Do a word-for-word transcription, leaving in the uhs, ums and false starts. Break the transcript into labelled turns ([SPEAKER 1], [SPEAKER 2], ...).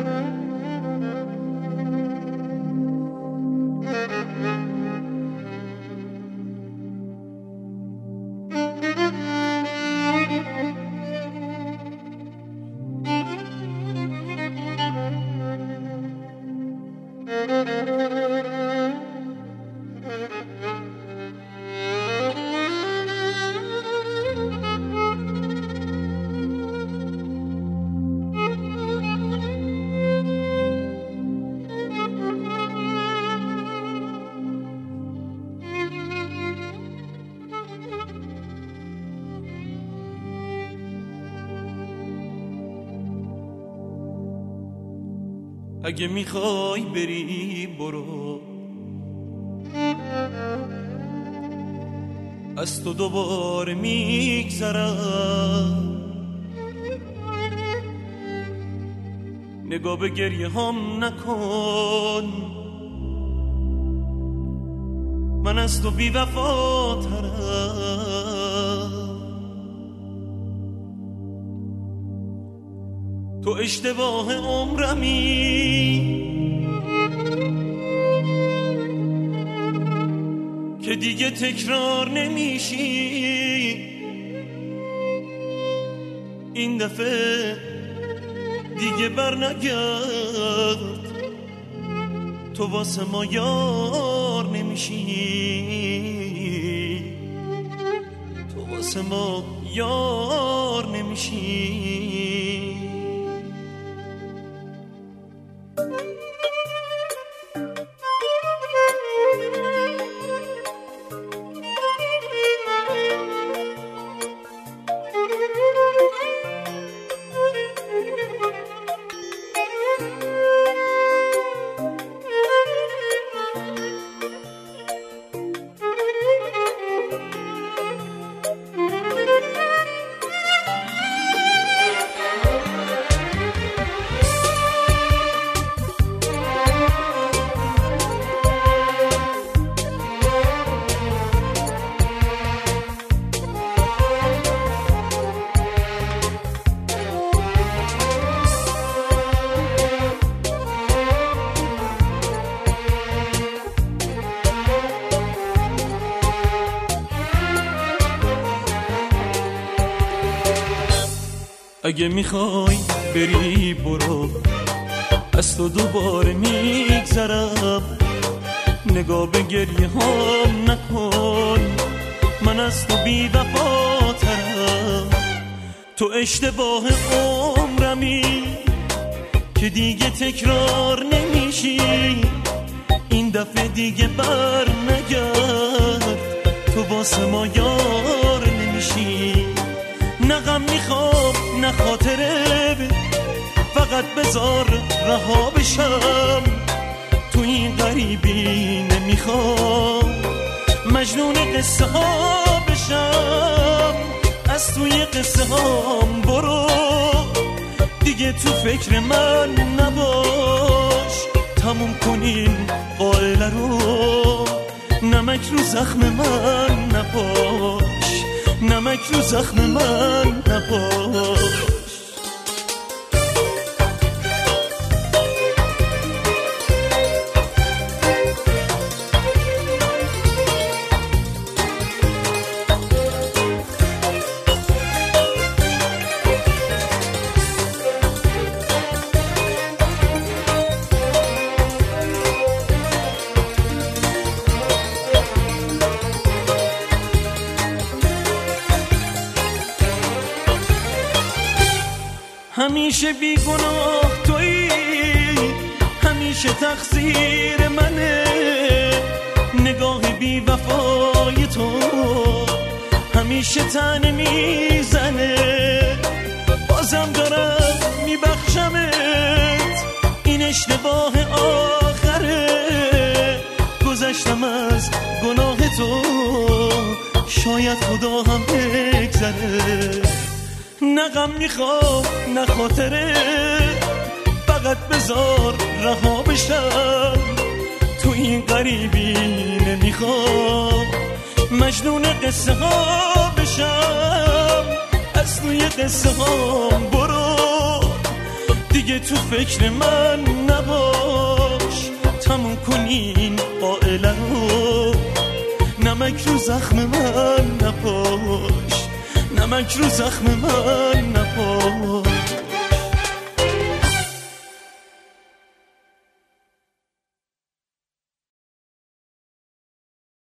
[SPEAKER 1] اگه میخوای بری برو، از تو دوباره میگذرم، نگاه به گریه هم نکن، من از تو بی وفاترم. تو اشتباه عمرمی، که دیگه تکرار نمیشی، این دفعه دیگه بر نگرد، تو واسه ما یار نمیشی، تو واسه ما یار نمیشی. اگه میخوای بری برو، از تو دوباره میگذرم، نگاه به گریه هم نکن، من از تو بی وفاترم. تو اشتباه عمرمی، که دیگه تکرار نمیشی، این دفعه دیگه بر نگرد، تو واسه ما یار نمیشی. نه غم میخوام نه خاطره، فقط بذار رها بشم، تو این غریبی نمیخوام مجنون قصه ها بشم. از توی قصه هام برو، دیگه تو فکر من نباش، تموم کنیم قائله رو، نمک رو زخم من نباش، نمک رو زخم من نباش. همیشه بی گناه تویی، همیشه تقصیر منه، نگاه بی وفای تو همیشه تنه میزنه. بازم دارم میبخشمت، این اشتباه آخره، گذشتم از گناه تو، شاید خدا هم بگذره. نه غم میخوام نه خاطره، فقط بذار رها بشم، تو این غریبی نمیخوام مجنون قصه ها بشم. از توی قصه ها برو، دیگه تو فکر من نباش، تموم کنین قائله رو، نمک رو زخم من نپاش، نمک رو زخم من نپاش.